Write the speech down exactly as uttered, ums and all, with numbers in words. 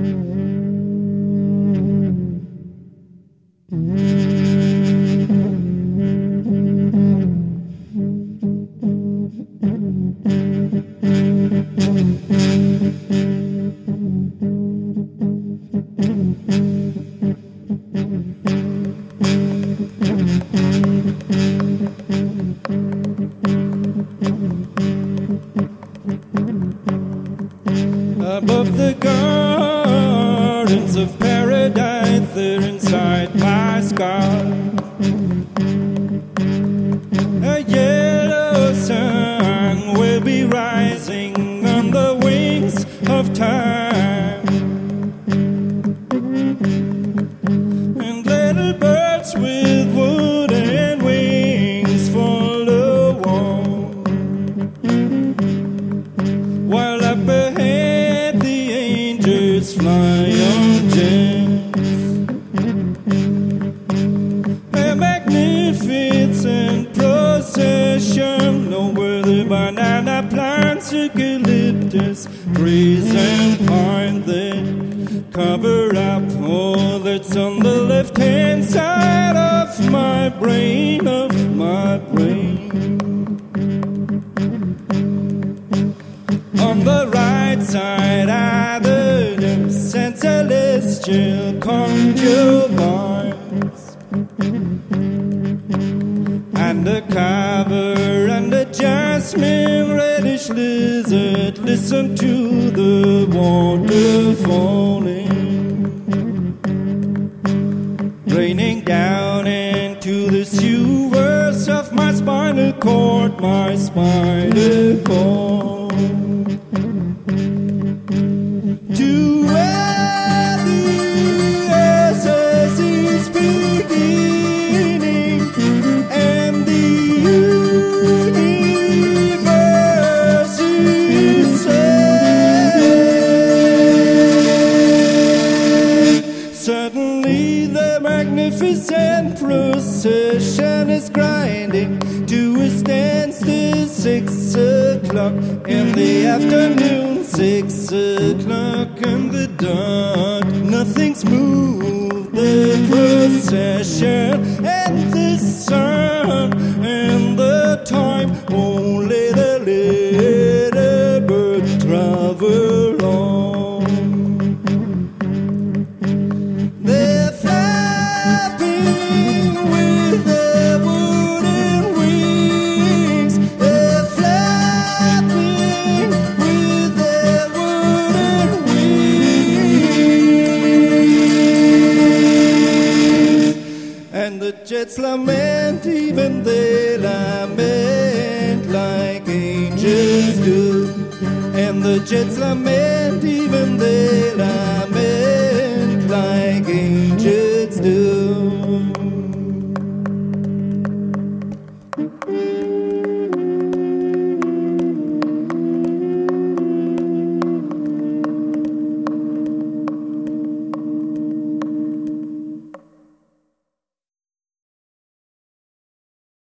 Above the gardens of paradise, there inside my sky, a yellow sun will be rising on the wings of time, and little birds with wooden wings follow on, while up ahead the angels fly on jets. A magnificent procession over the banana plants, eucalyptus trees and pine that cover up all that's on the left hand side of my brain, of my brain. On the right side are the nymphs and celestial concubines, and the carver and the jasmine reddish lizard listen to the water falling, raining down into the sewers of my spinal cord, my spinal cord. To where the essence is beginning and the universe is end. Suddenly the magnificent procession is grinding to a standstill. Six o'clock in the afternoon, six o'clock in the dark. Nothing's moved the procession and the sun and the time. Only the little bird travel on. They're flapping with their wooden wings. They're flapping with their wooden wings. And the jets lament, even they lament like angels do. And the jets lament, even they lament